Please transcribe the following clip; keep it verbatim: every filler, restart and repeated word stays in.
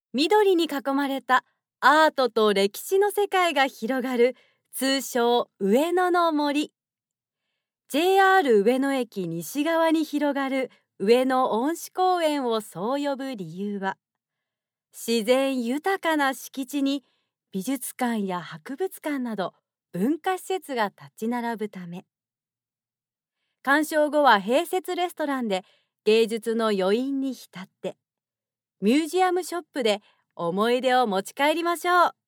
緑に囲まれたアートと歴史の世界が広がる通称上野の森。 ジェイアール 上野駅西側に広がる上野恩賜公園をそう呼ぶ理由は、自然豊かな敷地に美術館や博物館など文化施設が立ち並ぶため。鑑賞後は併設レストランで芸術の余韻に浸って、ミュージアムショップで思い出を持ち帰りましょう。